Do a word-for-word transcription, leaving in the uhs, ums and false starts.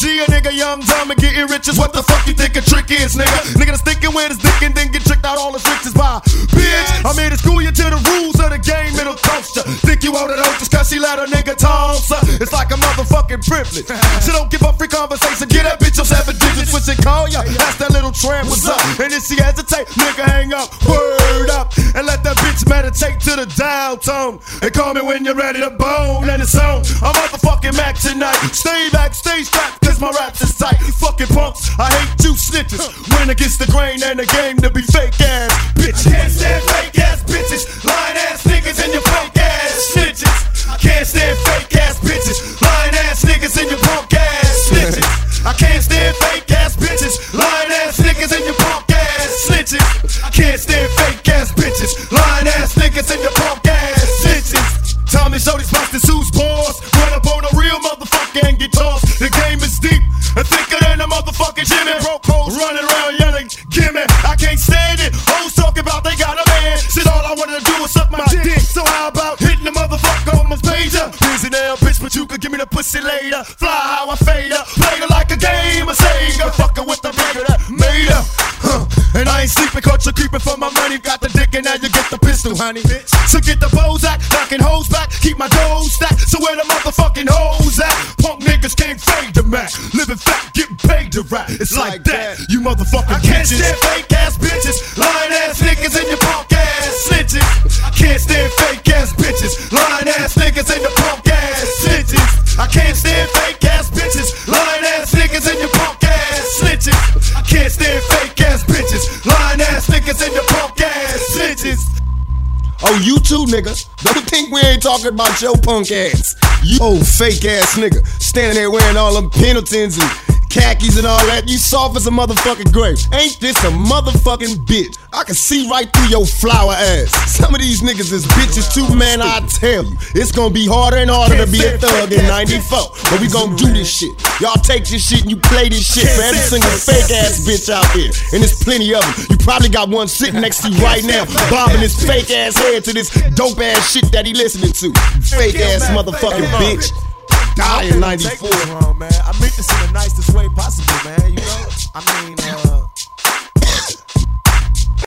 G, a nigga young, dumb, and getting rich is what the fuck you think a trick is, nigga. Nigga that's thinking with his dick and then get tricked out all his riches by bitch. I'm here to school you to the rules of the game, it'll coach ya. Think you owe it out just cause she let a nigga toss her. It's like a motherfucking privilege. So don't give up free conversation, get that bitch up seven digits. Switch and call ya, that's that little tramp, what's up? And if she hesitate, nigga hang up, word up. And let that bitch meditate to the dial tone. And call me when you're ready to bone and it's on. I'm motherfucking Mac tonight. Stay back, stay strapped, cause my raps is tight. You fucking punks, I hate you snitches. Win against the grain and the game to be fake ass bitches. Can't stand fake ass bitches, lying ass niggas and your fake ass snitches. I can't stand fake ass bitches, lying ass niggas and your punk ass snitches. I can't stand fake ass bitches, lying ass niggas and your punk ass snitches. I can't stand fake ass bitches, lying ass niggas and your punk ass snitches. Tommy show these bastards who's boss. Run up on a real motherfucker and get tossed. The game is deep and thicker than a motherfucking Jimmy. Broke hoes running around yelling, gimme. I can't stand it. Hoes talking about they got a man. Shit, all I wanted to do was suck my dick. So how about hitting the motherfucker on my pager? Busy now, bitch, but you could give me the pussy later. Fly how I fade her, play her like a game of Sega. Fucking with the nigga that made her. Huh. And I ain't sleeping, caught you creeping for my money. Got the dick and now you get the pistol, honey. So get the bows out, knocking hoes back. Keep my dough stacked, so where the motherfucking hoes at? Punk niggas can't fade the Mac. Living fat, getting paid to rap. It's like, like that, that, you motherfucking I can't bitches. Stand fake ass bitches, lying ass niggas and your punk ass snitches. I can't stand fake ass bitches, lying ass niggas and your punk ass snitches. I can't stand fake ass bitches, lying ass niggas and your punk ass snitches. I can't stand fake ass bitches, lying ass niggas and your punk ass snitches. Oh, you too, nigga. Don't think we ain't talking about your punk ass. You old fake ass nigga, standing there wearing all them Pendletons and khakis and all that. You soft as a motherfucking grape. Ain't this a motherfucking bitch? I can see right through your flower ass. Some of these niggas is bitches too, man. I tell you, it's gonna be harder and harder to be a thug in ninety-four. But we gonna do this shit. Y'all take this shit and you play this shit for every single fake ass bitch out here. And there's plenty of them. You probably got one sitting next to you right now, bobbing his fake ass head to this dope ass shit that he listening to. Fake ass motherfucking bitch. Die in ninety-four. Man. I meant this in the nicest way possible, man. You know, I mean, uh.